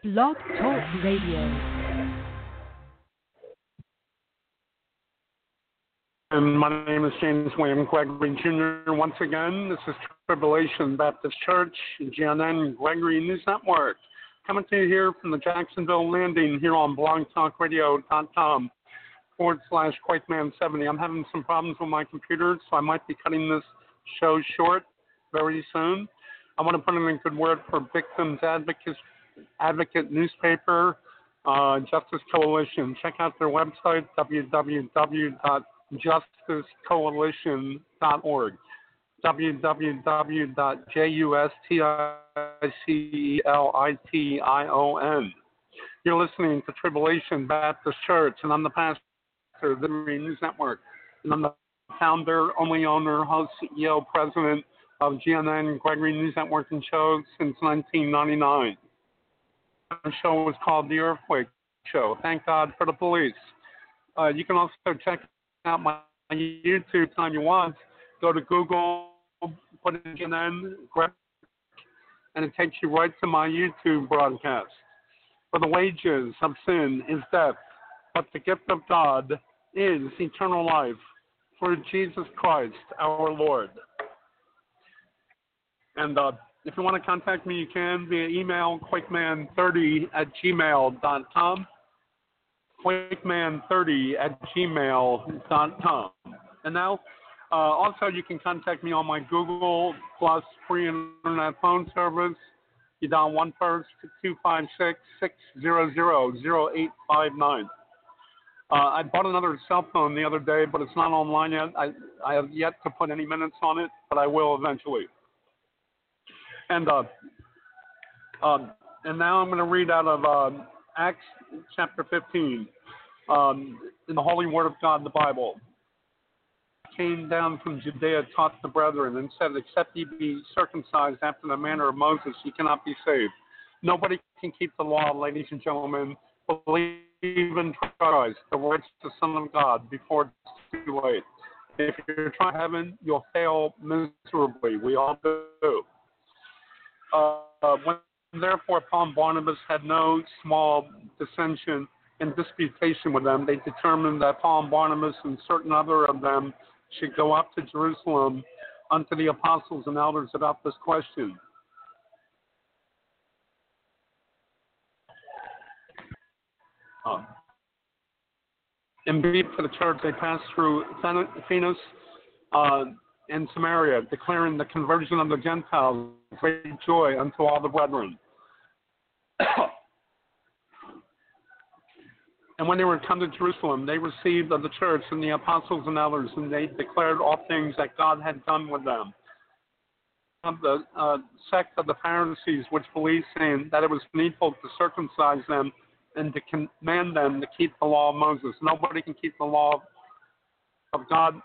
Blog Talk Radio. And my name is James William Gregory Jr. Once again, this is Tribulation Baptist Church, GNN Gregory News Network, coming to you here from the Jacksonville Landing here on blogtalkradio.com/QuakeMan70. I'm having some problems with my computer, so I might be cutting this show short very soon. I want to put in a good word for Victims Advocate newspaper, Justice Coalition. Check out their website, www.justicecoalition.org, www.justicecoalition. You're listening to Tribulation Baptist Church, and I'm the pastor of the Gregory News Network, and I'm the founder, only owner, host, CEO, president of GNN Gregory News Network and Show since 1999. The show was called The Earthquake Show. Thank God for the police. You can also check out my YouTube time you want. Go to Google, put in GNN, and it takes you right to my YouTube broadcast. For the wages of sin is death, but the gift of God is eternal life through Jesus Christ our Lord. And if you want to contact me, you can via email, quakeman30@gmail.com, quakeman30@gmail.com. And now, also you can contact me on my Google Plus free internet phone service. You dial 1-256-600-0859. I bought another cell phone the other day, but it's not online yet. I have yet to put any minutes on it, but I will eventually. And now I'm going to read out of Acts chapter 15 in the Holy Word of God, the Bible. Came down from Judea, taught the brethren, and said, except ye be circumcised after the manner of Moses, ye cannot be saved. Nobody can keep the law, ladies and gentlemen. Believe in Christ, the righteous Son of God, before it's too late. If you're trying heaven, you'll fail miserably. We all do. When therefore Paul and Barnabas had no small dissension and disputation with them, they determined that Paul and Barnabas and certain other of them should go up to Jerusalem unto the apostles and elders about this question. And being for the church, they passed through Phoenix and Samaria, declaring the conversion of the Gentiles, great joy unto all the brethren. And when they were come to Jerusalem, they received of the church and the apostles and elders, and they declared all things that God had done with them. Of the sect of the Pharisees, which believed, saying that it was needful to circumcise them and to command them to keep the law of Moses. Nobody can keep the law of God.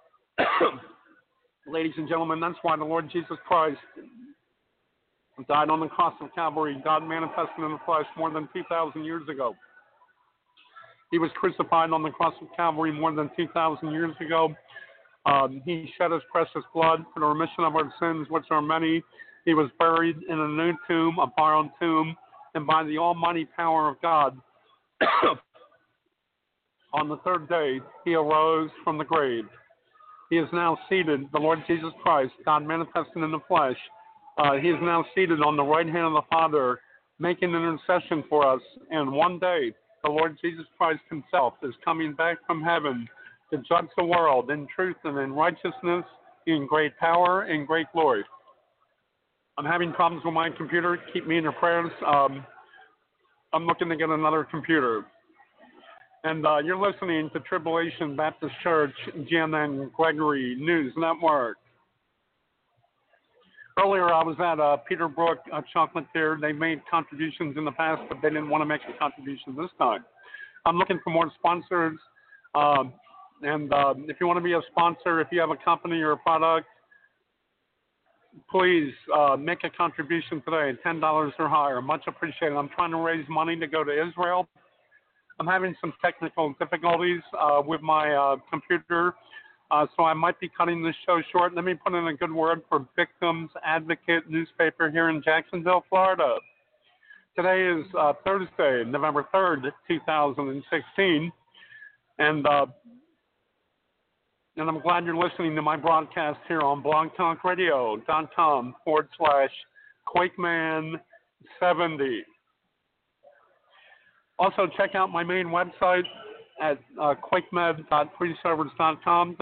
Ladies and gentlemen, that's why the Lord Jesus Christ died on the cross of Calvary. God manifested in the flesh more than 2,000 years ago. He was crucified on the cross of Calvary more than 2,000 years ago. He shed his precious blood for the remission of our sins, which are many. He was buried in a new tomb, a borrowed tomb, and by the almighty power of God, on the third day, he arose from the grave. He is now seated, the Lord Jesus Christ, God manifested in the flesh. He is now seated on the right hand of the Father, making intercession for us. And one day, the Lord Jesus Christ himself is coming back from heaven to judge the world in truth and in righteousness, in great power and great glory. I'm having problems with my computer. Keep me in your prayers. I'm looking to get another computer. And you're listening to Tribulation Baptist Church, GNN Gregory News Network. Earlier, I was at Peterbrook Chocolatier. They made contributions in the past, but they didn't want to make a contribution this time. I'm looking for more sponsors. And if you want to be a sponsor, if you have a company or a product, please make a contribution today, $10 or higher. Much appreciated. I'm trying to raise money to go to Israel. I'm having some technical difficulties with my computer, so I might be cutting this show short. Let me put in a good word for Victims Advocate newspaper here in Jacksonville, Florida. Today is Thursday, November 3rd, 2016, and I'm glad you're listening to my broadcast here on blogtalkradio.com/Quakeman70. Also, check out my main website at quakemed.freeservers.com,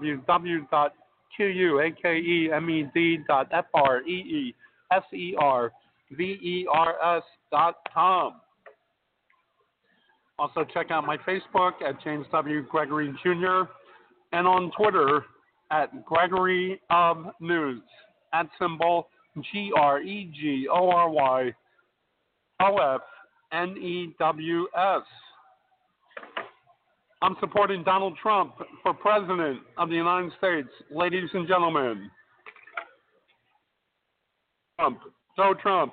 www.quakemed.freeservers.com. Also, check out my Facebook at James W. Gregory Jr. and on Twitter at Gregory of News, at symbol GREGORYOFNEWS. I'm supporting Donald Trump for President of the United States. Ladies and gentlemen, Trump, go Trump.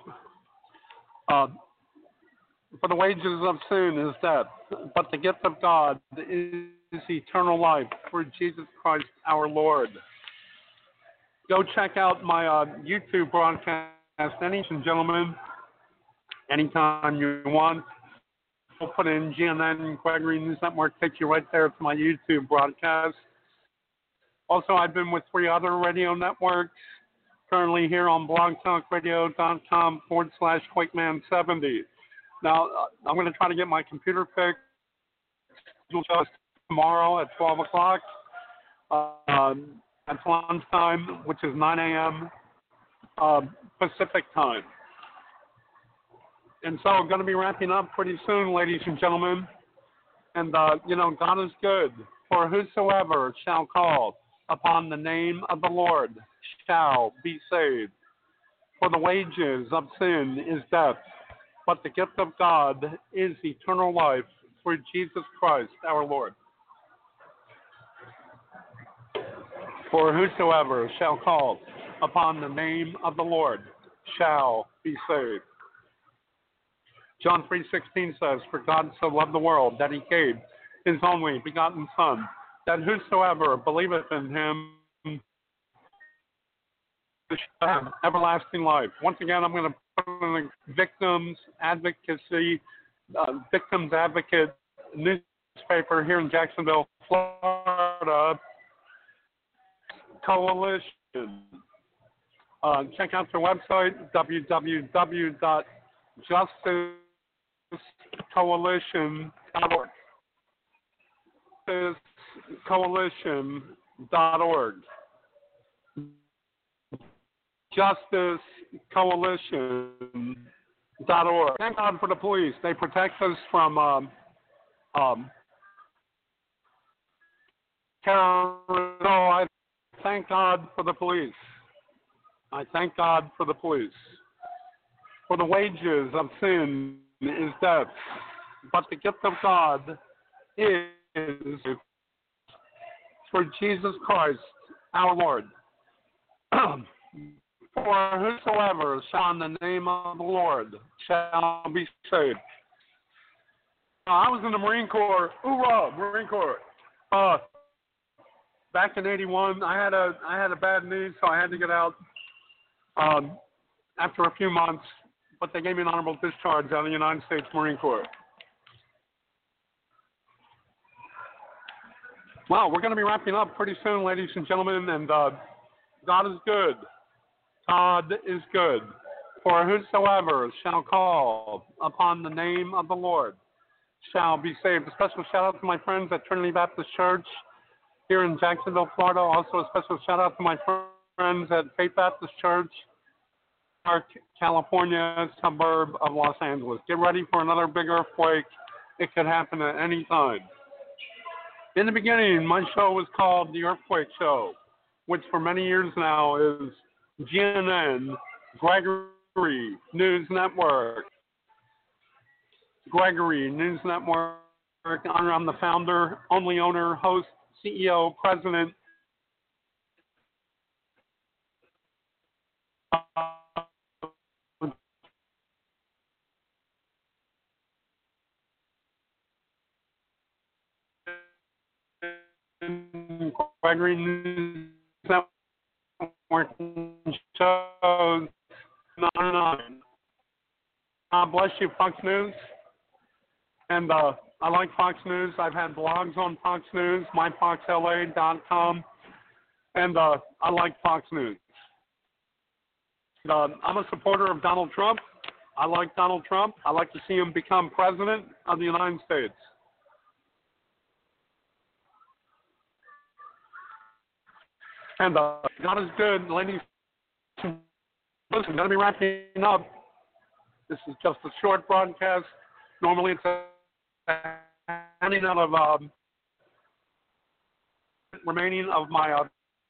For the wages of sin is death, but the gift of God is eternal life through Jesus Christ our Lord. Go check out my YouTube broadcast, ladies and gentlemen, anytime you want. We'll put in GNN Gregory News Network, take you right there to my YouTube broadcast. Also, I've been with 3 other radio networks, currently here on blogtalkradio.com/Quakeman70. Now, I'm going to try to get my computer fixed just tomorrow at 12 o'clock. That's lunchtime, which is 9 a.m. Pacific time. And so I'm going to be wrapping up pretty soon, ladies and gentlemen. And, God is good. For whosoever shall call upon the name of the Lord shall be saved. For the wages of sin is death, but the gift of God is eternal life through Jesus Christ our Lord. For whosoever shall call upon the name of the Lord shall be saved. John 3:16 says, For God so loved the world that he gave his only begotten Son, that whosoever believeth in him shall have everlasting life. Once again, I'm going to put in the Victims Advocacy, Victims Advocate newspaper here in Jacksonville, Florida, Coalition. Check out their website, www.justicecoalition.org. Justicecoalition.org. JusticeCoalition.org. Thank God for the police. They protect us from terrorism. So I thank God for the police. I thank God for the police. For the wages of sin is death, but the gift of God is for Jesus Christ our Lord. For whosoever shall in the name of the Lord shall be saved. I was in the Marine Corps. Hoorah, Marine Corps. Back in '81, I had a bad knee, so I had to get out after a few months. But they gave me an honorable discharge out of the United States Marine Corps. Well, we're going to be wrapping up pretty soon, ladies and gentlemen, and God is good. God is good. For whosoever shall call upon the name of the Lord shall be saved. A special shout out to my friends at Trinity Baptist Church here in Jacksonville, Florida. Also a special shout out to my friends at Faith Baptist Church, California, suburb of Los Angeles. Get ready for another big earthquake. It could happen at any time. In the beginning, my show was called The Earthquake Show, which for many years now is GNN Gregory News Network. Gregory News Network. I'm the founder, only owner, host, CEO, president. Gregory News Network shows 9 bless you, Fox News. And I like Fox News. I've had blogs on Fox News, myfoxla.com, and I like Fox News. I'm a supporter of Donald Trump. I like Donald Trump. I like to see him become president of the United States. And God is good, ladies. Listen, I'm going to be wrapping up. This is just a short broadcast. Normally it's a handing out of remaining of my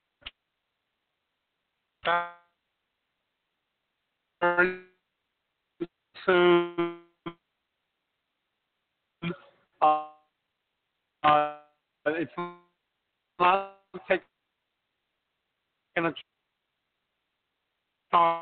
soon. It's not taking a charge,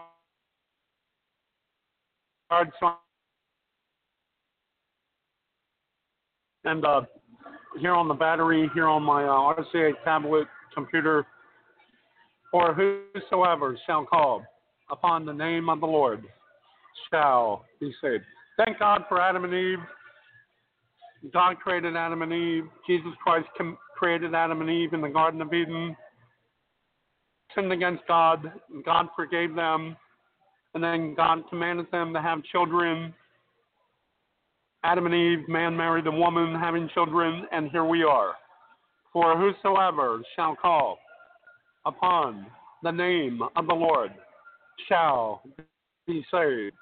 and here on the battery, here on my RCA tablet computer, for whosoever shall call upon the name of the Lord shall be saved. Thank God for Adam and Eve. God created Adam and Eve. Jesus Christ created Adam and Eve in the Garden of Eden. Sinned against God. God forgave them. And then God commanded them to have children. Adam and Eve, man married a woman, having children, and here we are. For whosoever shall call upon the name of the Lord shall be saved.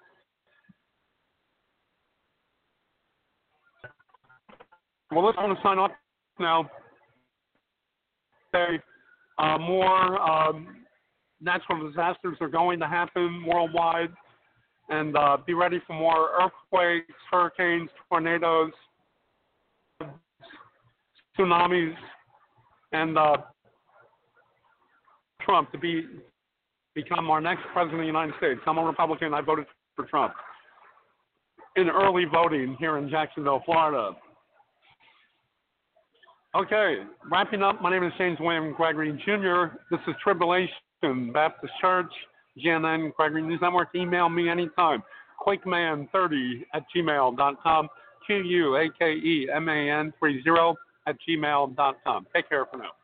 Well, let's want to sign off now. More natural disasters are going to happen worldwide, and be ready for more earthquakes, hurricanes, tornadoes, tsunamis, and Trump to become our next president of the United States. I'm a Republican. I voted for Trump in early voting here in Jacksonville, Florida. Okay, wrapping up, my name is James William Gregory Jr. This is Tribulation Baptist Church, GNN, Gregory News Network. Email me anytime, quakeman30@gmail.com, QUAKEMAN30@gmail.com. Take care for now.